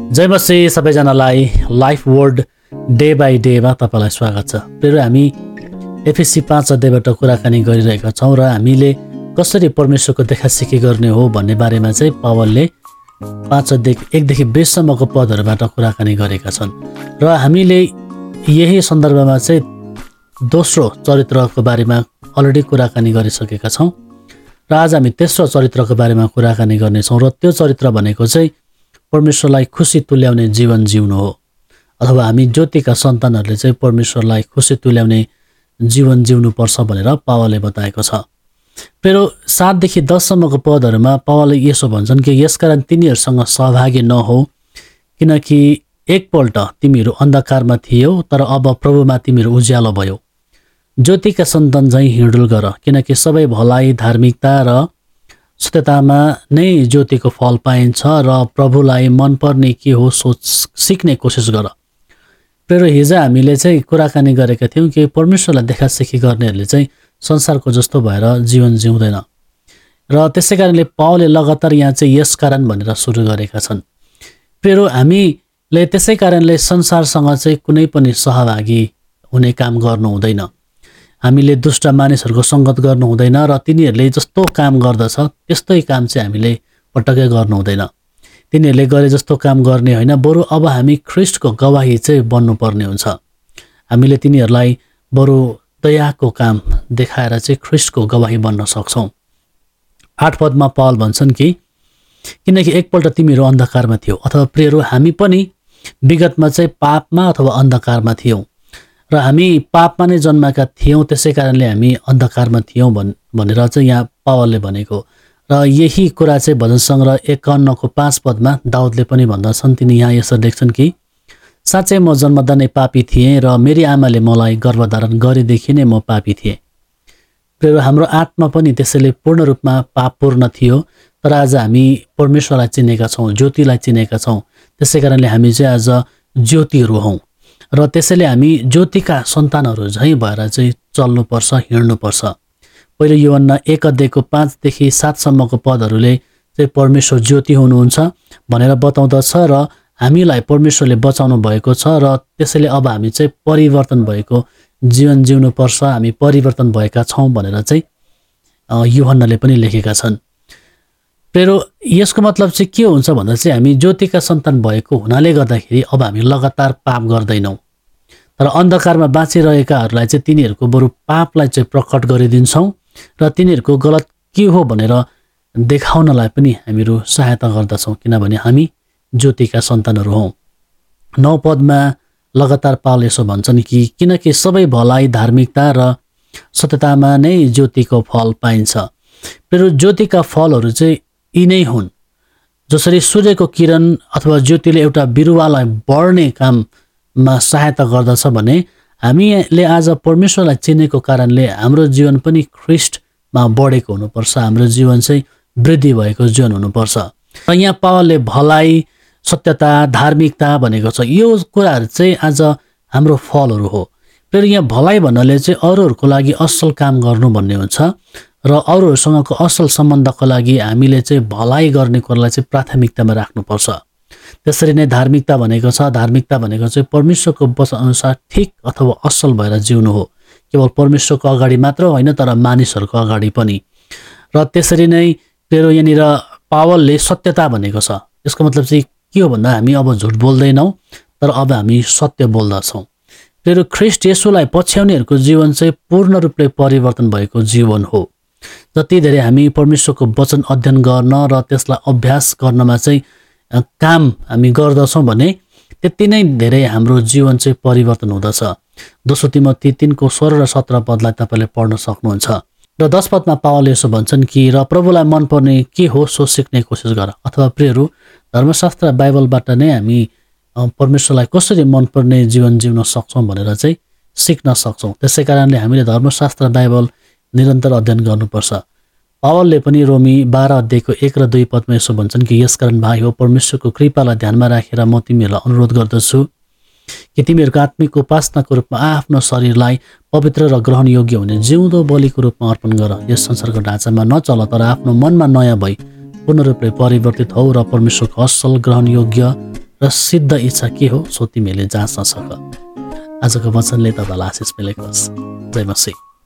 जय मसीह सबैजनालाई life word day by डेमा तपाईँलाई स्वागत छ। फेरि हामी एफएससी 5 अध्यायबाट कुराकानी गरिरहेका छौँ र हामीले कसरी परमेश्वरको देखासिखी गर्ने हो भन्ने बारेमा चाहिँ पावलले 5 अध्याय 1 देखि 20 सम्मको पदहरूबाट कुराकानी गरेका छन् र हामीले यही सन्दर्भमा चाहिँ दोस्रो चरित्रको बारेमा अलरेडी कुराकानी गरिसकेका छौँ र आज हामी तेस्रो चरित्रको बारेमा कुराकानी गर्नेछौँ र त्यो चरित्र भनेको चाहिँ परमेश्वरलाई खुसी तुल्याउने जीवन जिउनु हो, अथवा हामी ज्योतिका सन्तानहरूले चाहिँ परमेश्वरलाई खुसी तुल्याउने जीवन जिउनु पर्छ भनेर पावलले बताएको छ। फेरि 7 देखि 10 सम्मको पदहरूमा पावलले यसो भन्छन् कि यसकारण तिनीहरूसँग सहभागी नहो, किनकि एकपल्ट तिमीहरू अन्धकारमा थियौ तर अब प्रभुमा तिमीहरू उज्यालो भयो। ज्योतिका सन्तान झैँ हिँडुल गर, किनकि सबै भलाइ धार्मिकता र सत्यतामा नै ज्योतिको फल पाइन्छ र प्रभुलाई मनपर्ने के हो सोच सिक्ने कोसिस गर। फेरि हिजो हामीले चाहिँ कुराकानी गरेका थियौँ कि परमेश्वरलाई देखासिखी गर्नेहरूले चाहिँ संसारको जस्तो भएर जीवन जिउँदैन र त्यसै कारणले पावलले लगातार यहाँ चाहिँ यस कारण भनेर सुरु गरेका छन्। फेरि हामीले त्यसै कारणले संसारसँग चाहिँ कुनै पनि सहभागी हुने काम गर्नु हुँदैन। हामीले दुष्ट मानिसहरूको सङ्गत गर्नु हुँदैन र तिनीहरूले जस्तो काम गर्दछ त्यस्तै काम चाहिँ हामीले पटक्कै गर्नु हुँदैन। तिनीहरूले गरे जस्तो काम गर्ने होइन, बरु अब हामी ख्रिस्टको गवाही चाहिँ बन्नुपर्ने हुन्छ। हामीले तिनीहरूलाई बरु दयाको काम देखाएर चाहिँ ख्रिस्टको गवाही बन्न सक्छौँ। 8 पदमा पावल भन्छन् कि किनकि एकपल्ट तिमीहरू अन्धकारमा थियौ, अथवा प्रियहरू हामी पनि विगतमा चाहिँ पापमा अथवा अन्धकारमा थियौँ र हामी पापमा नै जन्मेका थियौँ, त्यसै कारणले हामी अन्धकारमा थियौँ भनेर चाहिँ यहाँ पावलले भनेको। र यही कुरा चाहिँ भजन सङ्ग्रह 51 को 5 पदमा दाउदले पनि भन्दछन्। तिनी यहाँ यसरी लेख्छन् कि साँच्चै म जन्मदा नै पापी थिएँ र मेरी आमाले मलाई गर्भधारण गरेदेखि नै म पापी थिएँ। फेरि हाम्रो आत्मा पनि त्यसैले पूर्ण रूपमा पापपूर्ण थियो, तर आज हामी परमेश्वरलाई चिनेका छौँ, ज्योतिलाई चिनेका छौँ। त्यसै कारणले हामी चाहिँ आज ज्योतिहरू हौँ र त्यसैले हामी ज्योतिका सन्तानहरू झैँ भएर चाहिँ चल्नुपर्छ, हिँड्नुपर्छ। पहिलो यूहन्ना 1 अध्यायको 5 देखि 7 सम्मको पदहरूले चाहिँ परमेश्वर ज्योति हुनुहुन्छ भनेर बताउँदछ र हामीलाई परमेश्वरले बचाउनु भएको छ र त्यसैले अब हामी चाहिँ परिवर्तन भएको जीवन जिउनुपर्छ, हामी परिवर्तन भएका छौँ भनेर चाहिँ यूहन्नाले पनि लेखेका छन्। फेरि यसको मतलब चाहिँ के हुन्छ भन्दा चाहिँ हामी ज्योतिका सन्तान भएको हुनाले गर्दाखेरि अब हामी लगातार पाप गर्दैनौँ, तर अन्धकारमा बाँचिरहेकाहरूलाई चाहिँ तिनीहरूको बरु पापलाई चाहिँ प्रकट गरिदिन्छौँ र तिनीहरूको गलत के हो भनेर देखाउनलाई पनि हामीहरू सहायता गर्दछौँ, किनभने हामी ज्योतिका सन्तानहरू हौँ। 9 पदमा लगातार पावल यसो भन्छन् कि किनकि सबै भलाइ धार्मिकता र सत्यतामा नै ज्योतिको फल पाइन्छ। फेरि ज्योतिका फलहरू चाहिँ यी नै हुन्। जसरी सूर्यको किरण अथवा ज्योतिले एउटा बिरुवालाई बढ्ने काममा सहायता गर्दछ भने हामीले आज परमेश्वरलाई चिनेको कारणले हाम्रो जीवन पनि ख्रिस्टमा बढेको हुनुपर्छ, हाम्रो जीवन चाहिँ वृद्धि भएको जीवन हुनुपर्छ। र यहाँ पावलले भलाइ सत्यता धार्मिकता भनेको छ, यो कुराहरू चाहिँ आज हाम्रो फलहरू हो। फेरि यहाँ भलाइ भन्नाले चाहिँ अरूहरूको लागि असल काम गर्नु भन्ने हुन्छ र अरूहरूसँगको असल सम्बन्धको लागि हामीले चाहिँ भलाइ गर्ने कुरालाई चाहिँ प्राथमिकतामा राख्नुपर्छ। त्यसरी नै धार्मिकता भनेको छ, धार्मिकता भनेको चाहिँ परमेश्वरको वचनअनुसार ठिक अथवा असल भएर जिउनु हो, केवल परमेश्वरको अगाडि मात्र होइन तर मानिसहरूको अगाडि पनि। र त्यसरी नै फेरि यहाँनिर पावलले सत्यता भनेको छ, यसको मतलब चाहिँ के हो भन्दा हामी अब झुट बोल्दैनौँ तर अब हामी सत्य बोल्दछौँ। फेरि ख्रिस्ट येशूलाई पछ्याउनेहरूको जीवन चाहिँ पूर्ण रूपले परिवर्तन भएको जीवन हो। जति धेरै हामी परमेश्वरको वचन अध्ययन गर्न र त्यसलाई अभ्यास गर्नमा चाहिँ काम हामी गर्दछौँ भने त्यति नै धेरै हाम्रो जीवन चाहिँ परिवर्तन हुँदछ। 2 तिमोथी 3 को 16 र 17 पदलाई तपाईँले पढ्न सक्नुहुन्छ। र 10 पदमा पावलले यसो भन्छन् कि र प्रभुलाई मनपर्ने के हो सो सिक्ने कोसिस गर। अथवा प्रियहरू, धर्मशास्त्र बाइबलबाट नै हामी परमेश्वरलाई कसरी मनपर्ने जीवन जिउन सक्छौँ भनेर चाहिँ सिक्न सक्छौँ। त्यसै कारणले हामीले धर्मशास्त्र बाइबल निरन्तर अध्ययन गर्नुपर्छ। पावलले पनि रोमी 12 अध्यायको 1 र 2 पदमा यसो भन्छन् कि यसकारण भाइ हो, परमेश्वरको कृपालाई ध्यानमा राखेर म तिमीहरूलाई अनुरोध गर्दछु कि तिमीहरूको आत्मिक उपासनाको रूपमा आफ्नो शरीरलाई पवित्र र ग्रहणयोग्य हुने जिउँदो बलिको रूपमा अर्पण गर। यस संसारको ढाँचामा नचल तर आफ्नो मनमा नयाँ भई पूर्ण रूपले परिवर्तित हौ र परमेश्वरको असल ग्रहणयोग्य र सिद्ध इच्छा के हो सो तिमीले जाँच्न सक। आजको वचनले तपाईँलाई आशिष मिलेको होस्। जय मसीह।